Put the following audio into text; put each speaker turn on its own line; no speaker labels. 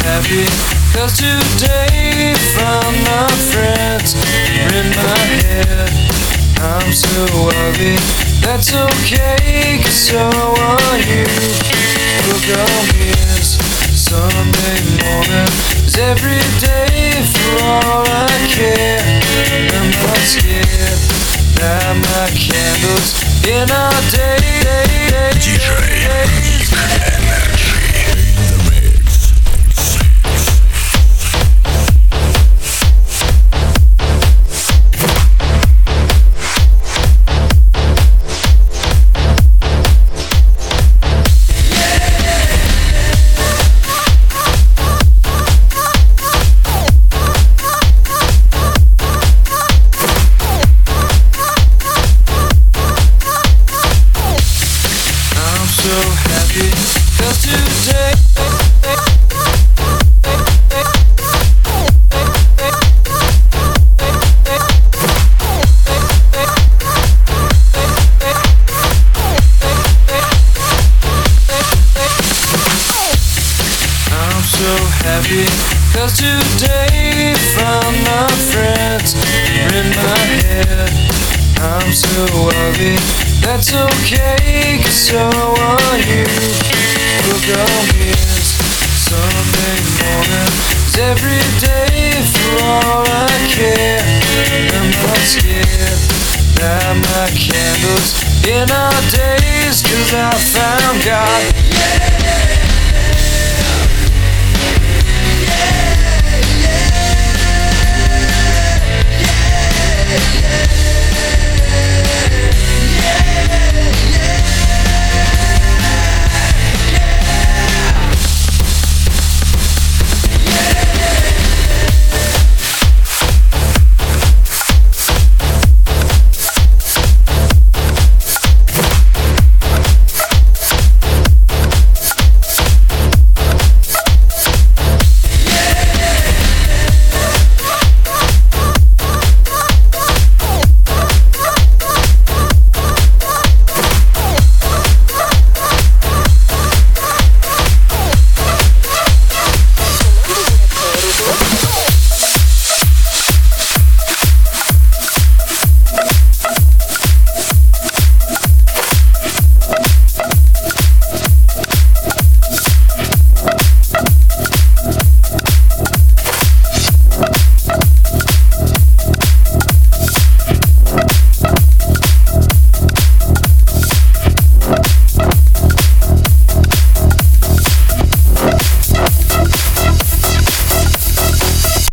happy, 'cause today found my friends are in my head. I'm so ugly, that's okay, 'cause so are you. Look on this Sunday morning is every day for all I care. I'm not scared, light my candles in our day.
DJ Nick Energy in the mix.
So happy, 'cause today I'm so happy, 'cause today found my friends are in my head. I'm so ugly, that's okay, 'cause so are you. Look on this Sunday morning is every day for all I care. I'm not scared, light my candles in our days, 'cause I found God.